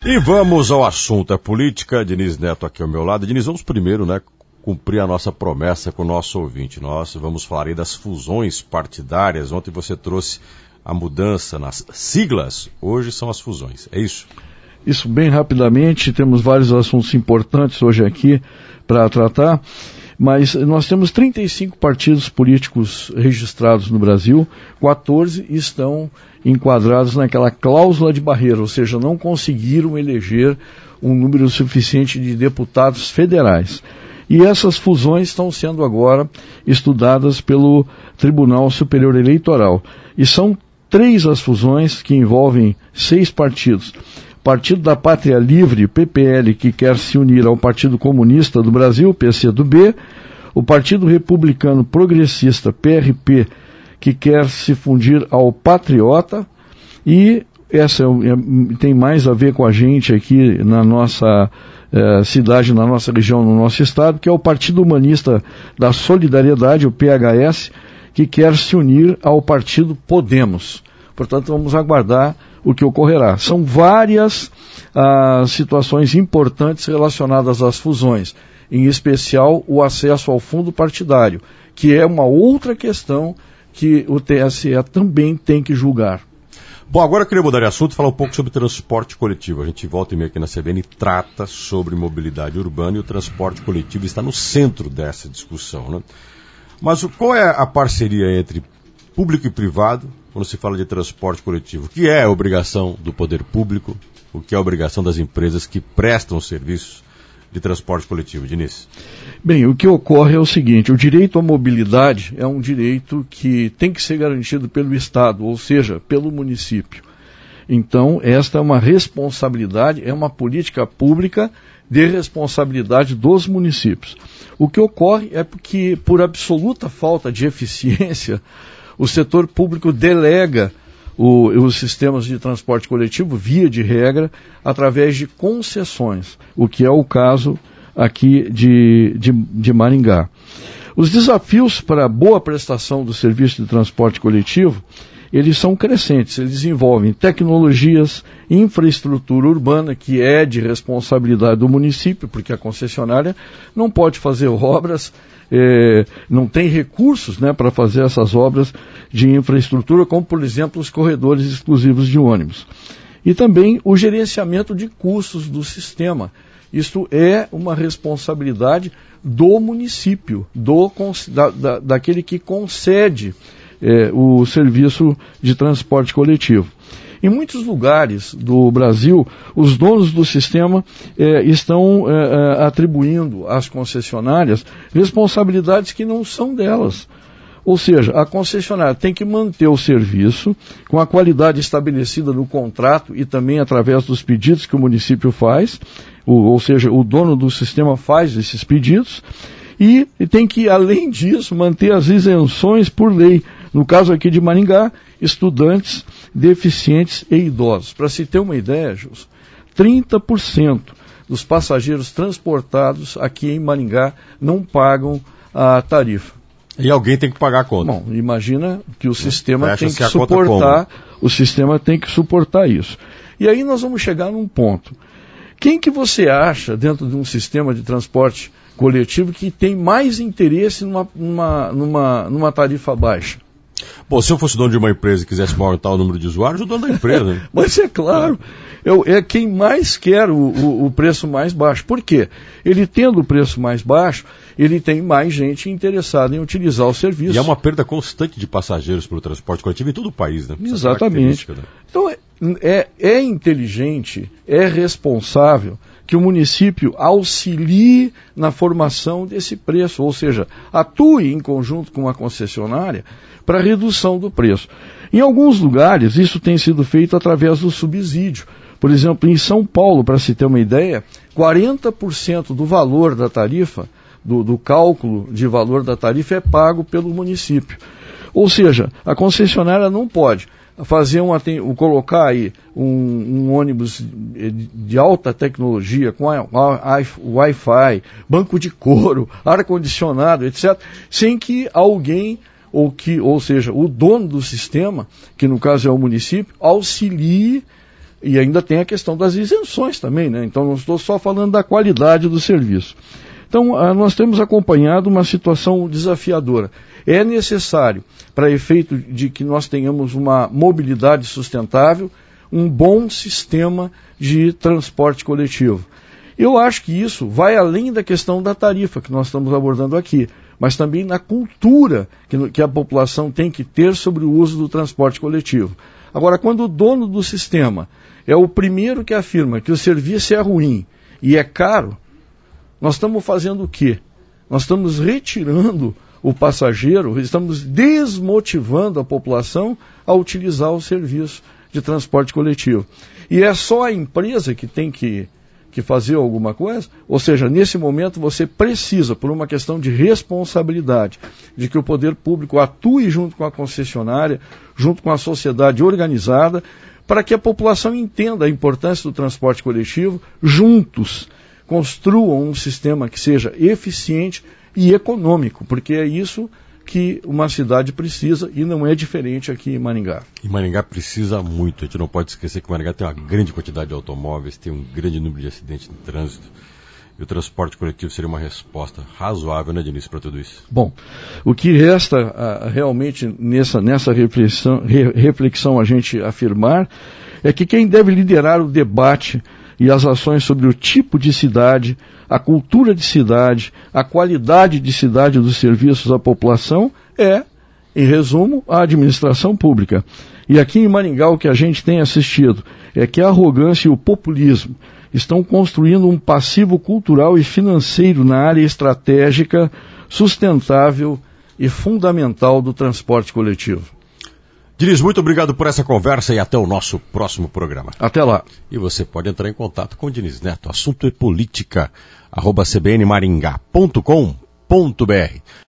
E vamos ao assunto, a política. Diniz Neto aqui ao meu lado. Diniz, vamos primeiro, cumprir a nossa promessa com o nosso ouvinte. Nós vamos falar aí das fusões partidárias. Ontem você trouxe a mudança nas siglas, hoje são as fusões, é isso? Isso, bem rapidamente, temos vários assuntos importantes hoje aqui para tratar, mas nós temos 35 partidos políticos registrados no Brasil, 14 estão enquadrados naquela cláusula de barreira, ou seja, não conseguiram eleger um número suficiente de deputados federais. E essas fusões estão sendo agora estudadas pelo Tribunal Superior Eleitoral. E são 3 as fusões que envolvem 6 partidos. Partido da Pátria Livre, PPL, que quer se unir ao Partido Comunista do Brasil, PCdoB, o Partido Republicano Progressista, PRP, que quer se fundir ao Patriota, e essa tem mais a ver com a gente aqui na nossa cidade, na nossa região, no nosso estado, que é o Partido Humanista da Solidariedade, o PHS, que quer se unir ao Partido Podemos. Portanto, vamos aguardar o que ocorrerá. São várias situações importantes relacionadas às fusões, em especial o acesso ao fundo partidário, que é uma outra questão que o TSE também tem que julgar. Bom, agora eu queria mudar de assunto e falar um pouco sobre transporte coletivo. A gente volta e meia aqui na CBN e trata sobre mobilidade urbana e o transporte coletivo está no centro dessa discussão, né? Mas qual é a parceria entre público e privado quando se fala de transporte coletivo? O que é a obrigação do poder público? O que é a obrigação das empresas que prestam serviços de transporte coletivo, Diniz? Bem, o que ocorre é o seguinte, o direito à mobilidade é um direito que tem que ser garantido pelo Estado, ou seja, pelo município. Então, esta é uma responsabilidade, é uma política pública de responsabilidade dos municípios. O que ocorre é que, por absoluta falta de eficiência, o setor público delega os sistemas de transporte coletivo, via de regra, através de concessões, o que é o caso aqui de Maringá. Os desafios para a boa prestação do serviço de transporte coletivo, eles são crescentes, eles envolvem tecnologias, infraestrutura urbana, que é de responsabilidade do município, porque a concessionária não pode fazer obras, não tem recursos, para fazer essas obras de infraestrutura, como, por exemplo, os corredores exclusivos de ônibus. E também o gerenciamento de custos do sistema. Isto é uma responsabilidade do município, daquele que concede o serviço de transporte coletivo. Em muitos lugares do Brasil, os donos do sistema estão atribuindo às concessionárias responsabilidades que não são delas. Ou seja, a concessionária tem que manter o serviço com a qualidade estabelecida no contrato e também através dos pedidos que o município faz, ou seja, o dono do sistema faz esses pedidos, e tem que, além disso, manter as isenções por lei. No caso aqui de Maringá, estudantes, deficientes e idosos. Para se ter uma ideia, Gilson, 30% dos passageiros transportados aqui em Maringá não pagam a tarifa. E alguém tem que pagar a conta. Bom, imagina que o sistema tem que suportar, o sistema tem que suportar isso. E aí nós vamos chegar num ponto. Quem que você acha dentro de um sistema de transporte coletivo que tem mais interesse numa tarifa baixa? Bom, se eu fosse dono de uma empresa e quisesse aumentar o número de usuários, o dono da empresa. Né? Mas é claro, é quem mais quer o preço mais baixo. Por quê? Ele tendo o preço mais baixo, ele tem mais gente interessada em utilizar o serviço. E é uma perda constante de passageiros pelo transporte coletivo em todo o país, né? Exatamente. Né? Então é inteligente, é responsável que o município auxilie na formação desse preço, ou seja, atue em conjunto com a concessionária para a redução do preço. Em alguns lugares, isso tem sido feito através do subsídio. Por exemplo, em São Paulo, para se ter uma ideia, 40% do valor da tarifa, do cálculo de valor da tarifa, é pago pelo município. Ou seja, a concessionária não pode colocar aí um ônibus de alta tecnologia, com Wi-Fi, banco de couro, ar-condicionado, etc., sem que alguém, ou seja, o dono do sistema, que no caso é o município, auxilie E ainda tem a questão das isenções também, né? Então não estou só falando da qualidade do serviço. Então nós temos acompanhado uma situação desafiadora. É necessário, para efeito de que nós tenhamos uma mobilidade sustentável, um bom sistema de transporte coletivo. Eu acho que isso vai além da questão da tarifa que nós estamos abordando aqui, mas também na cultura que a população tem que ter sobre o uso do transporte coletivo. Agora, quando o dono do sistema é o primeiro que afirma que o serviço é ruim e é caro, nós estamos fazendo o quê? Nós estamos retirando o passageiro, estamos desmotivando a população a utilizar o serviço de transporte coletivo. E é só a empresa que tem que fazer alguma coisa? Ou seja, nesse momento você precisa, por uma questão de responsabilidade, de que o poder público atue junto com a concessionária, junto com a sociedade organizada, para que a população entenda a importância do transporte coletivo, juntos construam um sistema que seja eficiente e econômico, porque é isso que uma cidade precisa e não é diferente aqui em Maringá. E Maringá precisa muito. A gente não pode esquecer que Maringá tem uma grande quantidade de automóveis, tem um grande número de acidentes de trânsito. E o transporte coletivo seria uma resposta razoável, né, Diniz, para tudo isso? Bom, o que resta realmente nessa reflexão a gente afirmar é que quem deve liderar o debate e as ações sobre o tipo de cidade, a cultura de cidade, a qualidade de cidade dos serviços à população é, em resumo, a administração pública. E aqui em Maringá o que a gente tem assistido é que a arrogância e o populismo estão construindo um passivo cultural e financeiro na área estratégica, sustentável e fundamental do transporte coletivo. Diniz, muito obrigado por essa conversa e até o nosso próximo programa. Até lá. E você pode entrar em contato com o Diniz Neto. Assunto é política, @cbnmaringá.com.br.